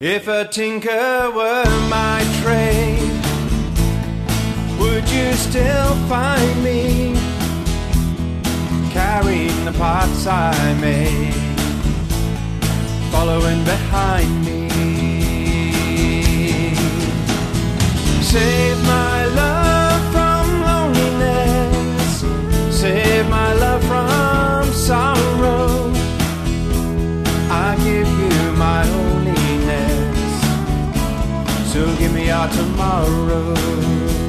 If a tinker were my trade, would you still find me carrying the parts I made, following behind me? Save my love from loneliness, save my love from sorrow. I give you my loneliness, so give me our tomorrow.